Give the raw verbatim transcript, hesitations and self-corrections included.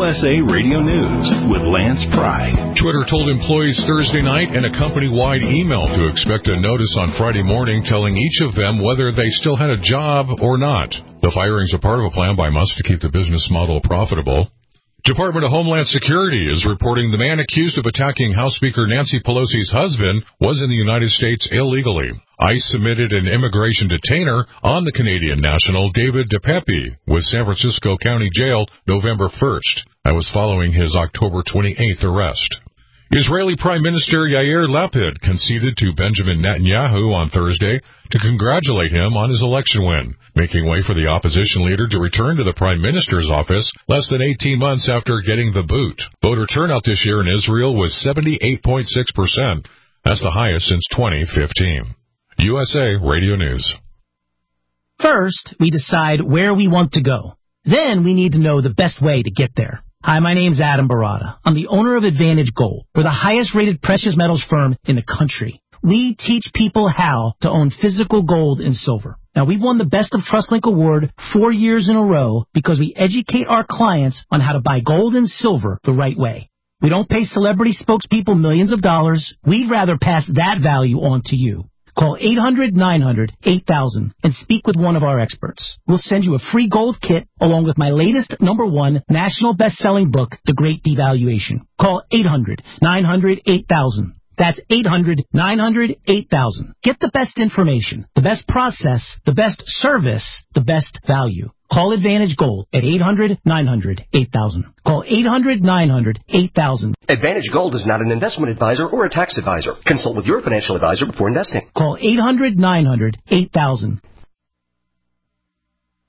S A Radio News with Lance Pry. Twitter told employees Thursday night in a company-wide email to expect a notice on Friday morning telling each of them whether they still had a job or not. The firings are part of a plan by Musk to keep the business model profitable. Department of Homeland Security is reporting the man accused of attacking House Speaker Nancy Pelosi's husband was in the United States illegally. ICE submitted an immigration detainer on the Canadian national David DePepe with San Francisco County Jail November first. That was following his October twenty-eighth arrest. Israeli Prime Minister Yair Lapid conceded to Benjamin Netanyahu on Thursday to congratulate him on his election win, making way for the opposition leader to return to the Prime Minister's office less than eighteen months after getting the boot. Voter turnout this year in Israel was seventy-eight point six percent. That's the highest since twenty fifteen. U S A Radio News. First, we decide where we want to go. Then we need to know the best way to get there. Hi, my name's Adam Barada. I'm the owner of Advantage Gold. We're the highest-rated precious metals firm in the country. We teach people how to own physical gold and silver. Now, we've won the Best of TrustLink Award four years in a row because we educate our clients on how to buy gold and silver the right way. We don't pay celebrity spokespeople millions of dollars. We'd rather pass that value on to you. Call eight hundred nine hundred eight thousand and speak with one of our experts. We'll send you a free gold kit along with my latest number one national best-selling book, The Great Devaluation. Call eight hundred nine hundred eight thousand. That's eight hundred nine hundred eight thousand. Get the best information, the best process, the best service, the best value. Call Advantage Gold at eight hundred nine hundred eight thousand. Call eight hundred nine hundred eight thousand. Advantage Gold is not an investment advisor or a tax advisor. Consult with your financial advisor before investing. Call eight hundred nine hundred eight thousand.